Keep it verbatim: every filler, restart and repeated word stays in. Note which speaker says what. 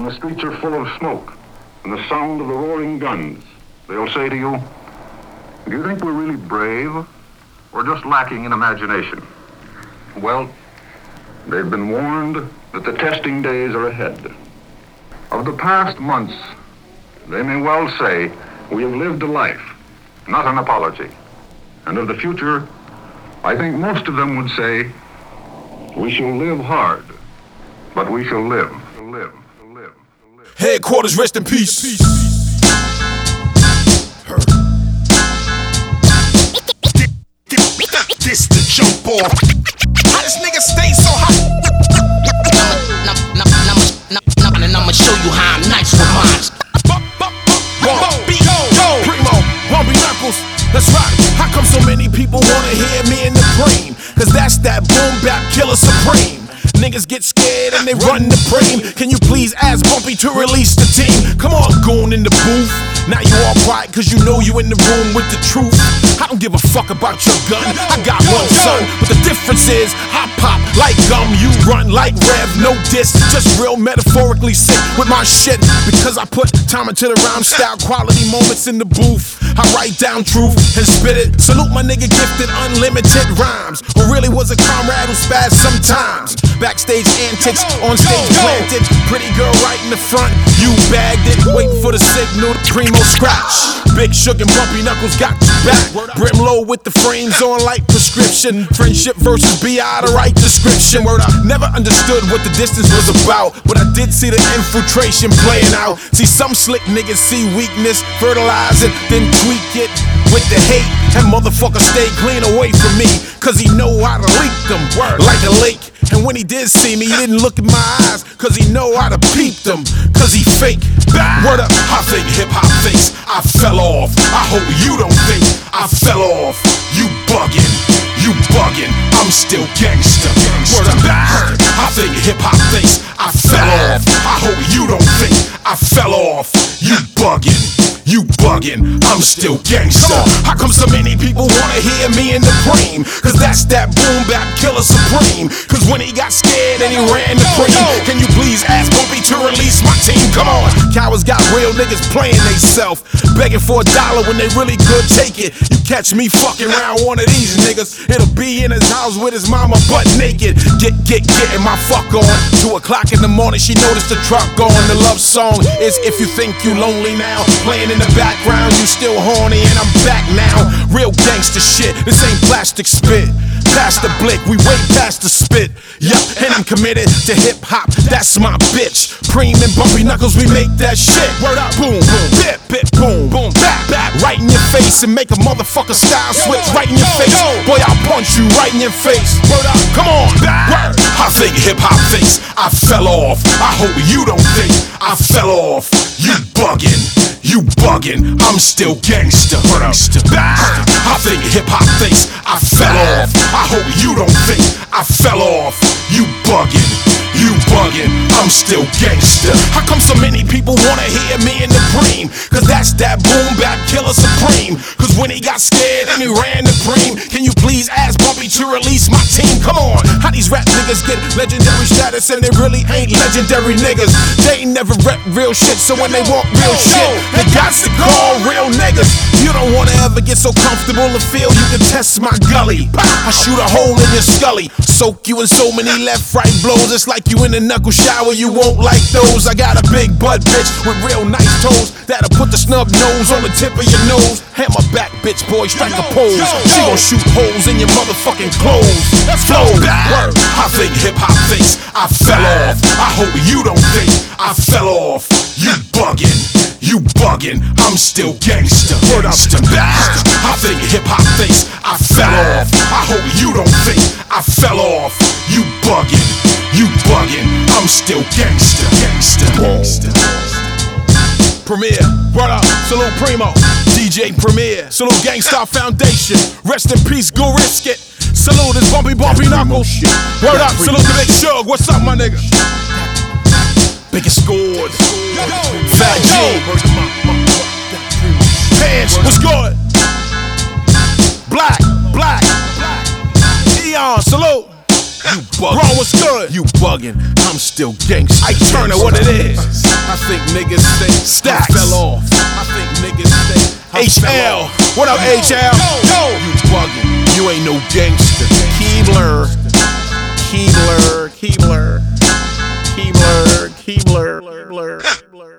Speaker 1: when the streets are full of smoke and the sound of the roaring guns, they'll say to you, do you think we're really brave or just lacking in imagination? Well, they've been warned that the testing days are ahead. Of the past months, they may well say, we have lived a life, not an apology. And of the future, I think most of them would say, we shall live hard, but we shall live, live, live, live.
Speaker 2: Headquarters, rest in peace. This the jump off. How this nigga stay so hot? And I'ma show you how I'm nice with mine. Primo, Bumpy Knuckles, let's rock. How come so many people wanna hear me in the cream? Cause that's that boom bap killer supreme. Niggas get scared and they run the frame. Can you please ask Bumpy to release the team? Come on, goon in the booth. Now you all quiet cause you know you in the room with the truth. I don't give a fuck about your gun, I got one son. But the difference is, I pop like gum, you run like Rev, no diss. Just real metaphorically sick with my shit. Because I put time into the rhyme style, quality moments in the booth. I write down truth and spit it. Salute my nigga gifted unlimited rhymes. Who really was a comrade who spazzed sometimes. Backstage antics, on stage planted. Pretty girl right in the front, you bagged it. Waiting for the signal, the primo scratch. Big Shook and Bumpy Knuckles got you back. Brim low with the frames on like prescription. Friendship versus B I, the right description. Word, I never understood what the distance was about, but I did see the infiltration playing out. See some slick niggas see weakness, fertilize it, then tweak it with the hate. And motherfucker stay clean away from me, cause he know how to leak them like a lake. And when he did see me, he didn't look in my eyes, cause he know how to peep them, cause he fake. Word up, I think hip-hop face, I fell off. I hope you don't think I fell off. You buggin', you buggin', I'm still gangsta. Word up, I think hip-hop face, I fell off. I hope you don't think I fell off. You buggin', you buggin', I'm still gangsta. How come so many people wanna hear me in the cream? Cause that's that boom bap killer supreme. Cause when he got scared and he ran the cream, can you please ask Bumpy to release my team? Come on, cowards got real niggas playing they self, begging for a dollar when they really could take it. You catch me fucking around one of these niggas, it'll be in his house with his mama butt naked. Get, get, getting my fuck on. Two o'clock in the morning, she noticed the truck on. The love song is If You Think You Lonely Now, playing in the background, you still horny and I'm back now. Real gangster shit, this ain't plastic spit. Past the blick, we way past the spit. Yup, and I'm committed to hip hop, that's my bitch. Preem and Bumpy Knuckles, we make that shit. Word up, boom, boom, bip, bip, boom, boom, back, back. Right in your face and make a motherfucker style switch. Right in your face, boy, I'll punch you right in your face. Word up, come on, word. I think hip hop face, I fell off. I hope you don't think I fell off. You buggin', you buggin', I'm still gangsta. I think hip hop face, I fell off. I hope you don't think I fell off. You buggin', you buggin', I'm still gangsta. How come so many people wanna hear me in the cream? Cause that's that boom bap killer supreme. Cause when he got scared and he ran the cream, can you please ask Bumpy to release my team? Come on, how these rap niggas get legendary status and they really ain't legendary niggas? They ain't never rep real shit, so when they want real shit, they got to call real niggas. You don't wanna ever get so comfortable to feel you can test my gully. I shoot a hole in your scully, soak you in so many left right blows. It's like you in a knuckle shower, you won't like those. I got a big butt bitch with real nice toes that'll put the snub nose on the tip of your nose. Hammer back bitch boy, strike a pose. She gon' shoot holes in your motherfucking clothes. Let's go. Word. I think hip hop face, I fell off. I hope you don't think I fell off. You buggin', you buggin', I'm still gangsta. Word up to I think hip hop face, I fell off. I hope you don't think I fell off. You buggin', you buggin', I'm still gangsta. Gangsta, gangsta. Premier, word up, salute Primo, D J Premier, salute Gangstar Foundation, rest in peace, go risk it. Salute this Bumpy Bumpy Knuckles. Word up, salute the Big Shug. What's up, my nigga? Biggest scored. Fat G. Pants, what's good? Black, black. Eon, salute. You buggin'. Ron, what's good? You buggin'. I'm still gangsta. I turn it what it is. I think niggas think Stacks I fell off. I think niggas think I H L. What up, H L? Yo, you bugging. You ain't no gangster. Keebler. Keebler. Keebler. Keebler. Keebler. Keebler.